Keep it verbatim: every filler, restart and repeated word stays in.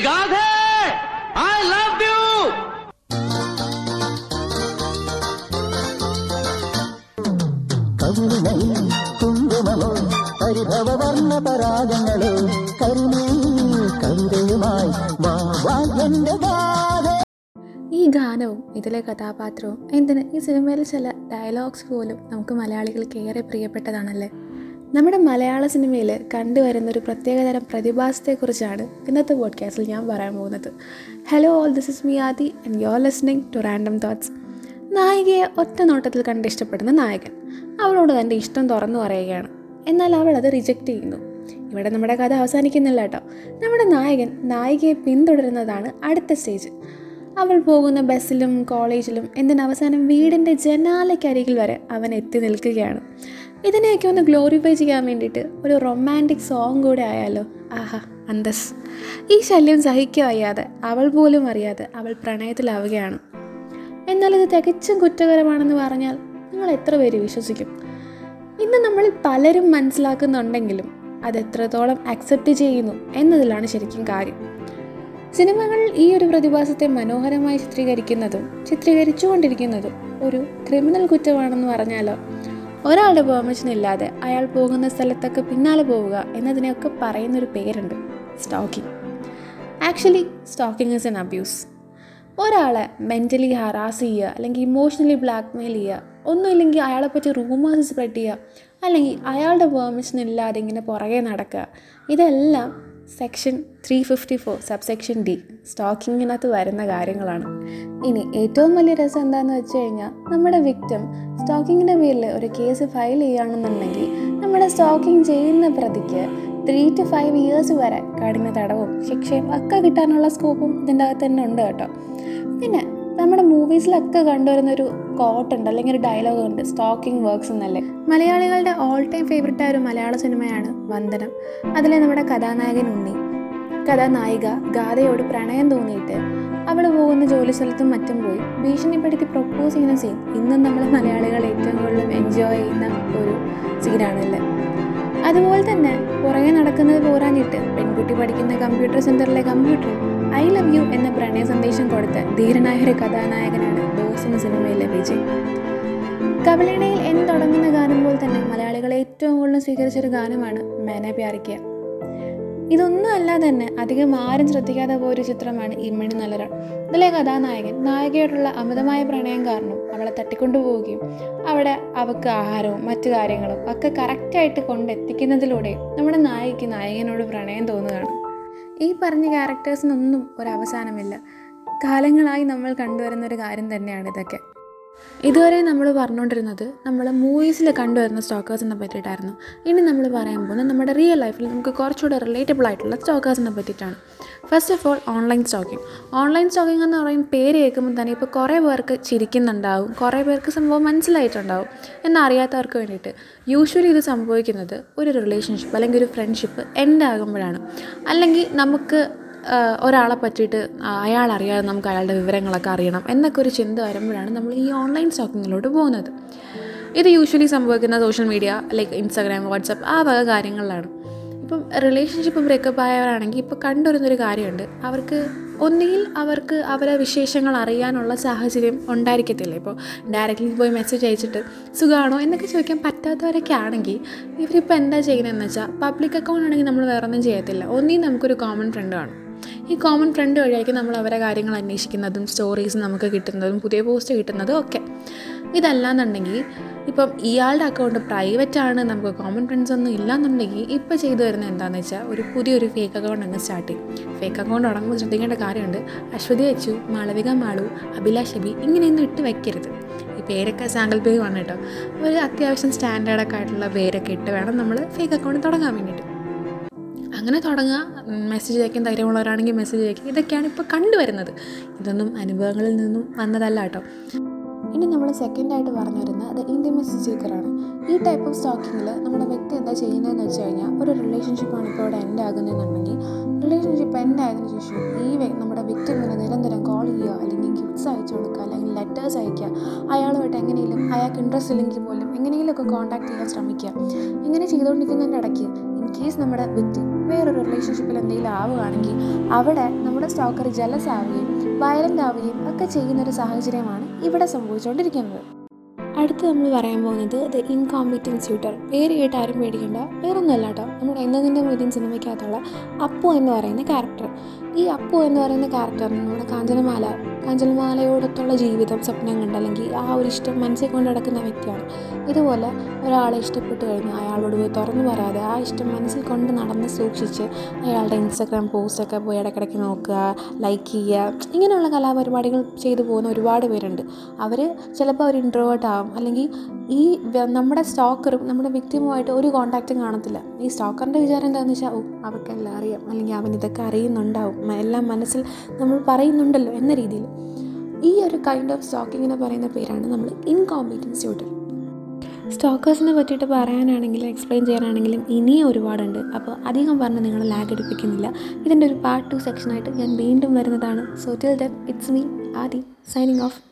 Radhe, I love you. കവിളിനയിൽ കുങ്കുമമോ പരിഭവ വർണ്ണ പരാഗങ്ങളോ കരുണീ കവിതയുമായി വാ വാ എന്റെ ഗാഥ. ഈ ഗാനവും ഇതിലെ കഥാപാത്രവും എന്തിന് ഈ സിനിമയിലെ ചില ഡയലോഗ്സ് പോലും നമുക്ക് മലയാളികൾക്ക് ഏറെ പ്രിയപ്പെട്ടതാണല്ലേ. നമ്മുടെ മലയാള സിനിമയിൽ കണ്ടുവരുന്നൊരു പ്രത്യേകതരം പ്രതിഭാസത്തെക്കുറിച്ചാണ് ഇന്നത്തെ പോഡ്കാസ്റ്റിൽ ഞാൻ പറയാൻ പോകുന്നത്. Hello all, this is me Aadi and you are listening to random thoughts. നായികയെ ഒറ്റ നോട്ടത്തിൽ കണ്ട് ഇഷ്ടപ്പെടുന്ന നായകൻ അവളോട് തൻ്റെ ഇഷ്ടം തുറന്നു പറയുകയാണ്. എന്നാൽ അവൾ അത് റിജക്റ്റ് ചെയ്യുന്നു. ഇവിടെ നമ്മുടെ കഥ അവസാനിക്കുന്നില്ല കേട്ടോ. നമ്മുടെ നായകൻ നായികയെ പിന്തുടരുന്നതാണ് അടുത്ത സ്റ്റേജ്. അവൾ പോകുന്ന ബസ്സിലും കോളേജിലും എന്തിനവസാനം വീടിൻ്റെ ജനാലയ്ക്കരികിൽ വരെ അവൻ എത്തി നിൽക്കുകയാണ്. ഇതിനെയൊക്കെ ഒന്ന് ഗ്ലോറിഫൈ ചെയ്യാൻ വേണ്ടിയിട്ട് ഒരു റൊമാൻറ്റിക് സോങ് കൂടെ ആയാലോ. ആഹാ അന്തസ്. ഈ ശല്യം സഹിക്കുക വയ്യാതെ അവൾ പോലും അറിയാതെ അവൾ പ്രണയത്തിലാവുകയാണ്. എന്നാൽ ഇത് തികച്ചും കുറ്റകരമാണെന്ന് പറഞ്ഞാൽ നിങ്ങൾ എത്ര പേര് വിശ്വസിക്കും? ഇന്ന് നമ്മൾ പലരും മനസ്സിലാക്കുന്നുണ്ടെങ്കിലും അത് എത്രത്തോളം അക്സെപ്റ്റ് ചെയ്യുന്നു എന്നതിലാണ് ശരിക്കും കാര്യം. സിനിമകൾ ഈ ഒരു പ്രതിഭാസത്തെ മനോഹരമായി ചിത്രീകരിക്കുന്നതും ചിത്രീകരിച്ചുകൊണ്ടിരിക്കുന്നതും ഒരു ക്രിമിനൽ കുറ്റമാണെന്ന് പറഞ്ഞാലോ. ഒരാളുടെ പെർമിഷൻ ഇല്ലാതെ അയാൾ പോകുന്ന സ്ഥലത്തൊക്കെ പിന്നാലെ പോവുക എന്നതിനെയൊക്കെ പറയുന്നൊരു പേരുണ്ട്, stalking. Actually stalking is an abuse. ഒരാളെ മെൻ്റലി ഹറാസ് ചെയ്യുക, അല്ലെങ്കിൽ ഇമോഷണലി ബ്ലാക്ക് മെയിൽ ചെയ്യുക, ഒന്നുമില്ലെങ്കിൽ അയാളെപ്പറ്റി റൂമേഴ്സ് സ്പ്രെഡ് ചെയ്യുക, അല്ലെങ്കിൽ അയാളുടെ പെർമിഷൻ ഇല്ലാതെ ഇങ്ങനെ പുറകെ നടക്കുക, ഇതെല്ലാം section three fifty four subsection D സ്റ്റോക്കിങ്ങിനകത്ത് വരുന്ന കാര്യങ്ങളാണ്. ഇനി ഏറ്റവും വലിയ രസം എന്താണെന്ന് വെച്ച് കഴിഞ്ഞാൽ, നമ്മുടെ വിക്ടിം സ്റ്റോക്കിങ്ങിൻ്റെ പേരിൽ ഒരു കേസ് ഫയൽ ചെയ്യുകയാണെന്നുണ്ടെങ്കിൽ നമ്മുടെ സ്റ്റോക്കിംഗ് ചെയ്യുന്ന പ്രതിക്ക് ത്രീ ടു ഫൈവ് ഇയേഴ്സ് വരെ കഠിന തടവും ശിക്ഷയും ഒക്കെ കിട്ടാനുള്ള സ്കോപ്പും ഇതിൻ്റെ അകത്ത് തന്നെ ഉണ്ട് കേട്ടോ. പിന്നെ നമ്മുടെ മൂവീസിലൊക്കെ കണ്ടുവരുന്നൊരു കോട്ടുണ്ട്, അല്ലെങ്കിൽ ഒരു ഡയലോഗ് ഉണ്ട്, സ്റ്റോക്കിംഗ് വർക്ക്സ് എന്നല്ലേ. മലയാളികളുടെ ഓൾ ടൈം ഫേവറേറ്റ് ആയ ഒരു മലയാള സിനിമയാണ് വന്ദനം. അതിലെ നമ്മുടെ കഥാനായകൻ ഉണ്ണി, കഥാനായിക ഗാഥയോട് പ്രണയം തോന്നിയിട്ട് അവൾ പോകുന്ന ജോലി സ്ഥലത്തും മറ്റും പോയി ഭീഷണിപ്പെടുത്തി പ്രൊപ്പോസ് ചെയ്യുന്ന സീൻ ഇന്നും നമ്മൾ മലയാളികൾ ഏറ്റവും കൂടുതൽ എൻജോയ് ചെയ്യുന്ന ഒരു സീനാണല്ലേ. അതുപോലെ തന്നെ പുറകെ നടക്കുന്നത് പോരാഞ്ഞിട്ട് പെൺകുട്ടി പഠിക്കുന്ന കമ്പ്യൂട്ടർ സെൻറ്ററിലെ കമ്പ്യൂട്ടർ ഐ ലവ് യു എന്ന പ്രണയ സന്ദേശം കൊടുത്ത ധീരനായ ഒരു കഥാനായകനാണ് ബോസ് എന്ന സിനിമയിലെ വിജയ്. കവളിണയിൽ എന്ന് തുടങ്ങുന്ന ഗാനം പോലെ തന്നെ മലയാളികൾ ഏറ്റവും കൂടുതൽ സ്വീകരിച്ചൊരു ഗാനമാണ് മേനെ പ്യാർ കിയ. ഇതൊന്നും അല്ലാതെ തന്നെ അധികം ആരും ശ്രദ്ധിക്കാതെ പോയൊരു ചിത്രമാണ് ഇമ്മണി നല്ലൊരാൾ. ഇതിലെ കഥാനായകൻ നായികയോടുള്ള അമിതമായ പ്രണയം കാരണം അവളെ തട്ടിക്കൊണ്ടുപോവുകയും അവിടെ അവൾക്ക് ആഹാരവും മറ്റു കാര്യങ്ങളും ഒക്കെ കറക്റ്റായിട്ട് കൊണ്ടെത്തിക്കുന്നതിലൂടെ നമ്മുടെ നായികയ്ക്ക് നായകനോട് പ്രണയം തോന്നുകയാണ്. ഈ പറഞ്ഞ ക്യാരക്ടേഴ്സിനൊന്നും ഒരവസാനമില്ല. കാലങ്ങളായി നമ്മൾ കണ്ടുവരുന്ന ഒരു കാര്യം തന്നെയാണ് ഇതൊക്കെ. ഇതുവരെ നമ്മൾ പറഞ്ഞുകൊണ്ടിരുന്നത് നമ്മൾ മൂവീസിൽ കണ്ടുവരുന്ന സ്റ്റോക്കേഴ്സിനെ പറ്റിയിട്ടായിരുന്നു. ഇനി നമ്മൾ പറയാൻ പോകുന്നത് നമ്മുടെ റിയൽ ലൈഫിൽ നമുക്ക് കുറച്ചുകൂടെ റിലേറ്റബിൾ ആയിട്ടുള്ള സ്റ്റോക്കേഴ്സിനെ പറ്റിയിട്ടാണ്. First of all, online stalking. Online stalking എന്ന് പറയും പേര് കേൾക്കുമ്പോൾ തന്നെ ഇപ്പോൾ കുറേ പേർക്ക് ചിരിക്കുന്നുണ്ടാവും, കുറേ പേർക്ക് സംഭവം മനസ്സിലായിട്ടുണ്ടാവും. എന്നറിയാത്തവർക്ക് വേണ്ടിയിട്ട് യൂഷ്വലി ഇത് സംഭവിക്കുന്നത് ഒരു റിലേഷൻഷിപ്പ് അല്ലെങ്കിൽ ഒരു ഫ്രണ്ട്ഷിപ്പ് എൻഡ് ആകുമ്പോഴാണ്. അല്ലെങ്കിൽ നമുക്ക് ഒരാളെ പറ്റിയിട്ട് അയാളറിയാതെ നമുക്ക് അയാളുടെ വിവരങ്ങളൊക്കെ അറിയണം എന്നൊക്കെ ഒരു ചിന്ത വരുമ്പോഴാണ് നമ്മൾ ഈ ഓൺലൈൻ സ്റ്റോക്കിങ്ങിലോട്ട് പോകുന്നത്. ഇത് യൂഷ്വലി സംഭവിക്കുന്ന social media like Instagram, WhatsApp ആ വക കാര്യങ്ങളിലാണ്. ഇപ്പം റിലേഷൻഷിപ്പ് ബ്രേക്കപ്പ് ആയവരാണെങ്കിൽ ഇപ്പോൾ കണ്ടുവരുന്നൊരു കാര്യമുണ്ട്, അവർക്ക് ഒന്നുകിൽ അവർക്ക് അവരെ വിശേഷങ്ങൾ അറിയാനുള്ള സാഹചര്യം ഉണ്ടായിരിക്കത്തില്ല. ഇപ്പോൾ ഡയറക്റ്റ്ലി പോയി മെസ്സേജ് അയച്ചിട്ട് സുഖമാണോ എന്നൊക്കെ ചോദിക്കാൻ പറ്റാത്തവരൊക്കെ ആണെങ്കിൽ ഇവരിപ്പോൾ എന്താ ചെയ്യുന്നതെന്ന് വെച്ചാൽ, പബ്ലിക് അക്കൗണ്ട് ആണെങ്കിൽ നമ്മൾ വേറെ ഒന്നും ചെയ്യത്തില്ല, ഒന്നുകിൽ നമുക്കൊരു കോമൺ ഫ്രണ്ട് കാണും. ഈ കോമൺ ഫ്രണ്ട് വഴിയായിരിക്കും നമ്മൾ അവരെ കാര്യങ്ങൾ അന്വേഷിക്കുന്നതും സ്റ്റോറീസ് നമുക്ക് കിട്ടുന്നതും പുതിയ പോസ്റ്റ് കിട്ടുന്നതും ഒക്കെ. ഇതല്ലാന്നുണ്ടെങ്കിൽ ഇപ്പം ഇയാളുടെ അക്കൗണ്ട് പ്രൈവറ്റാണ്, നമുക്ക് കോമൺ ഫ്രണ്ട്സ് ഒന്നും ഇല്ലയെന്നുണ്ടെങ്കിൽ ഇപ്പോൾ ചെയ്തു വരുന്നത് എന്താണെന്ന് വെച്ചാൽ ഒരു പുതിയൊരു ഫേക്ക് അക്കൗണ്ട് അങ്ങ് സ്റ്റാർട്ട് ചെയ്യും. ഫേക്ക് അക്കൗണ്ട് തുടങ്ങുമ്പോൾ ശ്രദ്ധിക്കേണ്ട കാര്യമുണ്ട്, അശ്വതി അച്ചു, മാളവിക മാളു, അഭിലാഷ് അബി ഇങ്ങനെയൊന്നും ഇട്ട് വയ്ക്കരുത്. ഈ പേരൊക്കെ സാങ്കിൾ പേരുമാണ് കേട്ടോ. ഒരു അത്യാവശ്യം സ്റ്റാൻഡേർഡൊക്കെ ആയിട്ടുള്ള പേരൊക്കെ ഇട്ട് വേണം നമ്മൾ ഫേക്ക് അക്കൗണ്ട് തുടങ്ങാൻ വേണ്ടിയിട്ട്. അങ്ങനെ തുടങ്ങുക, മെസ്സേജ് അയക്കാൻ ധൈര്യമുള്ളവരാണെങ്കിൽ മെസ്സേജ് അയക്കുക. ഇതൊക്കെയാണ് ഇപ്പോൾ കണ്ടുവരുന്നത്. ഇതൊന്നും അനുഭവങ്ങളിൽ നിന്നും വന്നതല്ല കേട്ടോ. ഇനി നമ്മൾ സെക്കൻഡായിട്ട് പറഞ്ഞു വരുന്നത് അത് ഇൻറ്റിമസി സീക്കറാണ്. ഈ ടൈപ്പ് ഓഫ് സ്റ്റോക്കിങ്ങിൽ നമ്മുടെ വ്യക്തി എന്താ ചെയ്യുന്നതെന്ന് വെച്ച് കഴിഞ്ഞാൽ, ഒരു റിലേഷൻഷിപ്പാണ് ഇപ്പോൾ ഇവിടെ എൻഡ് ആകുന്നതെന്നുണ്ടെങ്കിൽ റിലേഷൻഷിപ്പ് എൻഡ് ആയതിനു ശേഷം ഈ നമ്മുടെ വിക്ടിമിനെ നിരന്തരം കോൾ ചെയ്യുക, അല്ലെങ്കിൽ ഗിഫ്റ്റ്സ് അയച്ചു കൊടുക്കുക, അല്ലെങ്കിൽ ലെറ്റേഴ്സ് അയക്കുക, അയാളുമായിട്ട് എങ്ങനെയെങ്കിലും അയാൾക്ക് ഇൻട്രസ്റ്റ് ഇല്ലെങ്കിൽ പോലും എങ്ങനെയെങ്കിലുമൊക്കെ കോൺടാക്ട് ചെയ്യാൻ ശ്രമിക്കുക. ഇങ്ങനെ ചെയ്തുകൊണ്ടിരിക്കുന്നതിൻ്റെ ഇടയ്ക്ക് ഇൻ കേസ് നമ്മുടെ വിക്ടിം വേറൊരു റിലേഷൻഷിപ്പിൽ എന്തെങ്കിലും ആവുകയാണെങ്കിൽ അവിടെ നമ്മുടെ സ്റ്റോക്കർ ജലസ് ആവുകയും വയലൻ്റ് ആവുകയും ഒക്കെ ചെയ്യുന്നൊരു സാഹചര്യമാണ് ഇവിടെ സംഭവിച്ചുകൊണ്ടിരിക്കുന്നത്. അടുത്ത് നമ്മൾ പറയാൻ പോകുന്നത് ദ ഇൻകോമ്പീറ്റൻസ് ട്യൂട്ടർ. പേര് കേട്ട് ആരും പേടിക്കേണ്ട, വേറൊന്നുമല്ല കേട്ടോ, നമ്മുടെ എന്നതിൻ്റെ മൊയ്തീൻ സിനിമയ്ക്കകത്തുള്ള അപ്പു എന്ന് പറയുന്ന ക്യാരക്ടർ. ഈ അപ്പു എന്ന് പറയുന്ന ക്യാരക്ടറിന് നമ്മുടെ കാഞ്ചനമാല കാഞ്ചനമാലയോടൊത്തുള്ള ജീവിതം സ്വപ്നം കണ്ട് അല്ലെങ്കിൽ ആ ഒരു ഇഷ്ടം മനസ്സിൽ കൊണ്ട് നടക്കുന്ന വ്യക്തിയാണ്. ഇതുപോലെ ഒരാളെ ഇഷ്ടപ്പെട്ട് കഴിഞ്ഞാൽ അയാളോട് പോയി തുറന്നു പറയാതെ ആ ഇഷ്ടം മനസ്സിൽ കൊണ്ട് നടന്ന് സൂക്ഷിച്ച് അയാളുടെ ഇൻസ്റ്റാഗ്രാം പോസ്റ്റൊക്കെ പോയി ഇടയ്ക്കിടയ്ക്ക് നോക്കുക, ലൈക്ക് ചെയ്യുക, ഇങ്ങനെയുള്ള കലാപരിപാടികൾ ചെയ്തു പോകുന്ന ഒരുപാട് പേരുണ്ട്. അവർ ചിലപ്പോൾ ഒരു ഇൻട്രോവേർട്ട് ആവും, അല്ലെങ്കിൽ ഈ നമ്മുടെ സ്റ്റോക്കറും നമ്മുടെ വിക്ടിമുമായിട്ട് ഒരു കോൺടാക്റ്റും കാണത്തില്ല. ഈ സ്റ്റോക്കറിൻ്റെ വിചാരം എന്താണെന്ന് വെച്ചാൽ, ഓ അവർക്കെല്ലാം അറിയാം, അല്ലെങ്കിൽ അവൻ ഇതൊക്കെ അറിയുന്നുണ്ടാവും, എല്ലാം മനസ്സിൽ നമ്മൾ പറയുന്നുണ്ടല്ലോ എന്ന രീതിയിൽ. ഈ ഒരു കൈൻഡ് ഓഫ് സ്റ്റോക്കിങ്ങിനെ പറയുന്ന പേരാണ് നമ്മൾ ഇൻകോമ്പീറ്റൻസ് ട്യൂട്ടർ. സ്റ്റോക്കേഴ്സിനെ പറ്റിയിട്ട് പറയാനാണെങ്കിലും എക്സ്പ്ലെയിൻ ചെയ്യാനാണെങ്കിലും ഇനിയും ഒരുപാടുണ്ട്. അപ്പോൾ അധികം പറഞ്ഞ് നിങ്ങൾ ലാഗ് അടിപ്പിക്കുന്നില്ല. ഇതിൻ്റെ ഒരു പാർട്ട് ടു സെക്ഷനായിട്ട് ഞാൻ വീണ്ടും വരുന്നതാണ്. So till then it's me Aadi signing of.